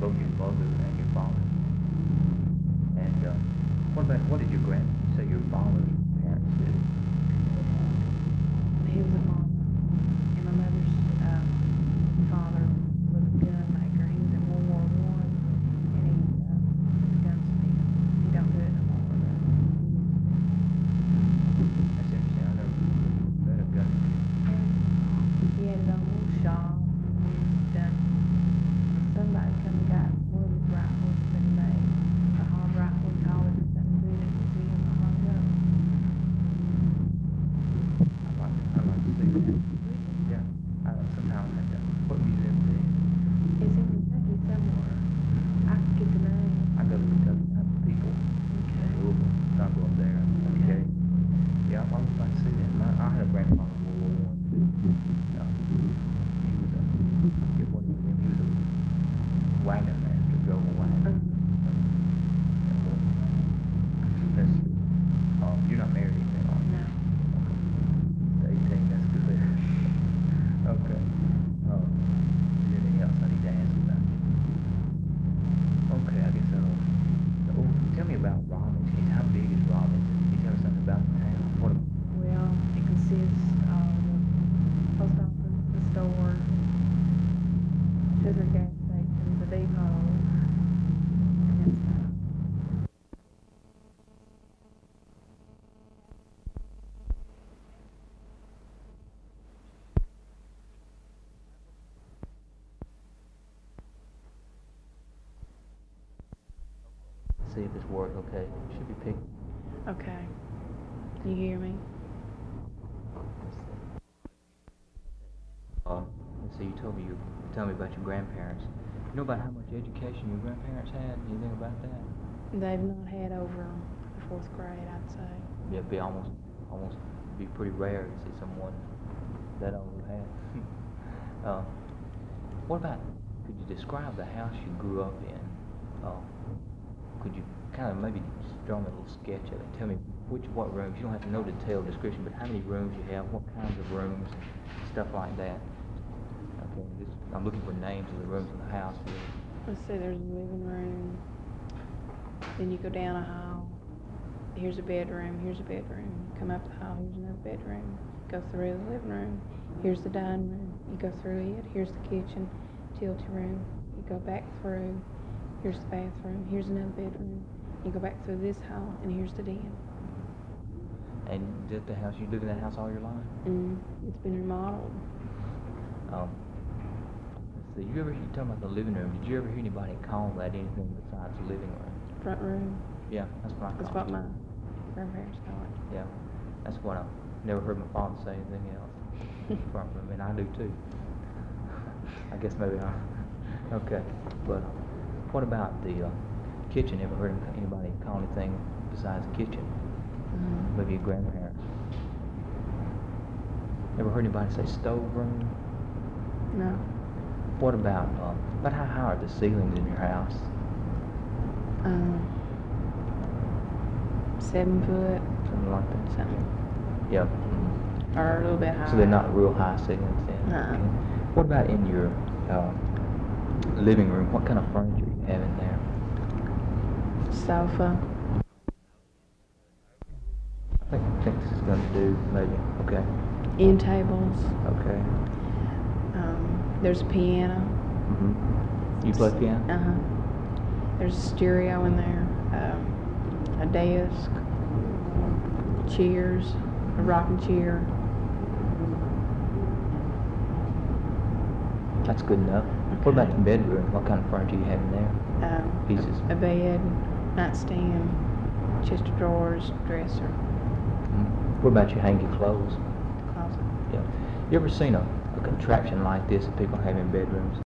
both your mother and your father. And what did your say your father's parents did? He was a farmer, and my mother's father was a gun maker. He was in World War I, and he was a gunsmith. He don't do it no more. That's interesting. I never been a gunsmith. He had his own little shop. He done. Somebody come and got one of his rifles that he made, a hog rifle, he called it, and put it in the museum and hung it up. I'd like to see that. Yeah. Sometimes I have to. What museum is it? It's in Kentucky somewhere. I can get the name. I go to Kentucky. I have people. Okay. Louisville. So I go up there. Okay. Yeah, I would like to see that. I had a grandfather in World War I too. He was a, I forget what he was in. He was a wagon master, drove a wagon. Let's see. You're not married anything, are you? No. Okay. 18, that's good. Okay. Is there anything else I need to ask about you? Okay, I guess tell me about Robbins. How big is Robbins? Can you tell me something about the town? Well, it consists of the post office, the store, sugar gas station, the depot, and that's about it. See if this works okay. Should be picking. Okay. Can you hear me? Let's see, you told me about your grandparents. You know about how much education your grandparents had? Anything about that? They've not had over the 4th grade, I'd say. Yeah, it'd be almost be pretty rare to see someone that old who had. What about, could you describe the house you grew up in? Could you kind of maybe draw me a little sketch of it? Tell me what rooms, you don't have to know detailed description, but how many rooms you have, what kinds of rooms, stuff like that. Okay, I'm looking for names of the rooms in the house here. Let's see, there's a living room. Then you go down a hall. Here's a bedroom, here's a bedroom. Come up the hall, here's another bedroom. Go through the living room. Here's the dining room. You go through it. Here's the kitchen, utility room. You go back through. Here's the bathroom. Here's another bedroom. You go back through this hall, and here's the den. And is that the house, you live in that house all your life? It's been remodeled. Let's see, you talking about the living room, did you ever hear anybody call that anything besides the living room? Front room. Yeah, that's what I call it. That's what my grandparents call it. Yeah, that's what I never heard my father say anything else. Front room, and I do too. I guess maybe okay, but what about the kitchen? Ever heard anybody call anything besides the kitchen? Maybe your grandparents. Ever heard anybody say stove room? No. What about how high are the ceilings in your house? 7 foot. Something like that. Something. Yep. Or a little bit higher. So they're not real high ceilings then? No. Okay. What about in your living room? What kind of furniture you have in there? Sofa. I think this is going to do, maybe. Okay. End tables. Okay. There's a piano. You play piano? There's a stereo in there. A desk. Chairs. A rocking chair. That's good enough. Okay. What about your bedroom? What kind of furniture you have in there? Pieces? A bed, nightstand, chest of drawers, dresser. What about you hang your clothes? Closet. Yeah. You ever seen a contraption like this that people have in bedrooms?